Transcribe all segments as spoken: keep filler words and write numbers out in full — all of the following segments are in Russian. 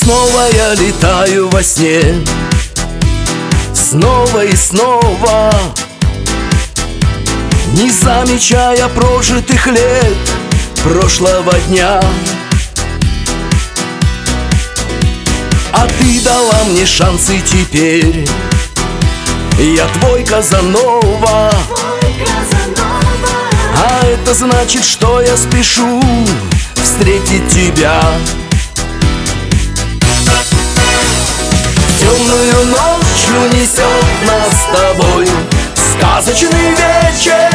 снова я летаю во сне, снова и снова, не замечая прожитых лет прошлого дня. А ты дала мне шансы теперь, я твой Казанова. А это значит, что я спешу встретить тебя. Темную ночью несет нас с тобой сказочный вечер.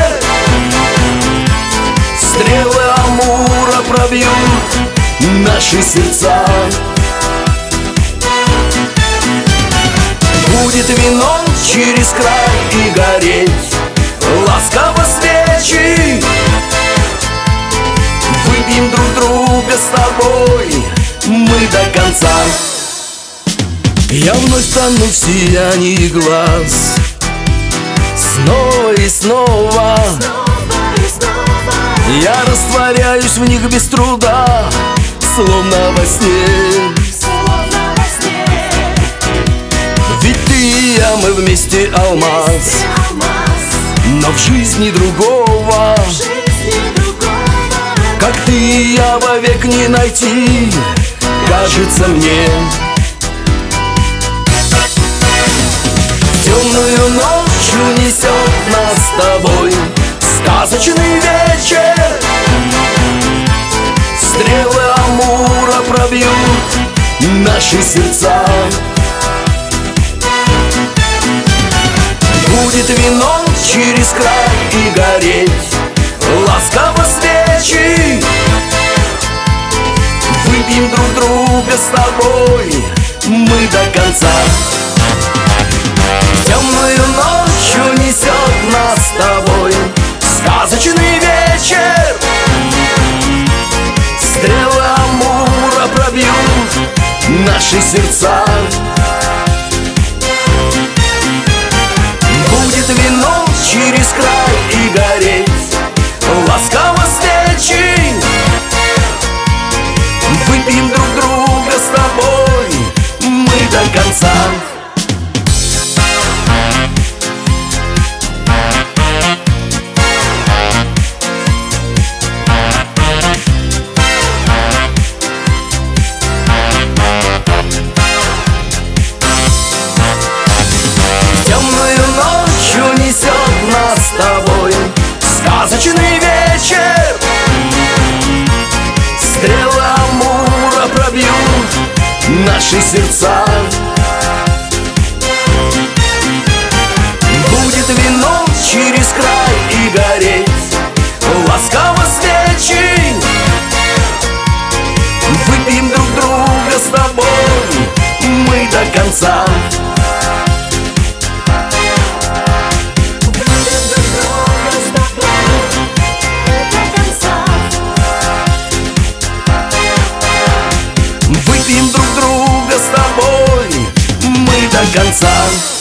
Стрелы Амура пробьют наши сердца. Будет вино через край и гореть ласково свечи. Выпьем друг друга с тобой мы до конца. Я вновь тону в сиянии глаз, снова и снова, я растворяюсь в них без труда, словно во сне. Ведь ты и я, мы вместе алмаз, но в жизни другого, как ты и я, вовек не найти, кажется мне. Темную ночью несет нас с тобой сказочный вечер. Стрелы Амура пробьют наши сердца. Будет вино через край и гореть ласково свечи. Выпьем друг друга с тобой мы до конца. Темную ночью несет нас с тобой сказочный вечер. Стрелы Амура пробьют наши сердца. Будет вино через край и гореть ласково свечи. Выпьем друг друга с тобой мы до конца. Сказочный вечер. Стрелы Амура пробьют наши сердца. Будет вино через край и гореть ласково свечи. Выпьем друг друга с тобой мы до конца. Выпьем друг друга с тобой мы до конца.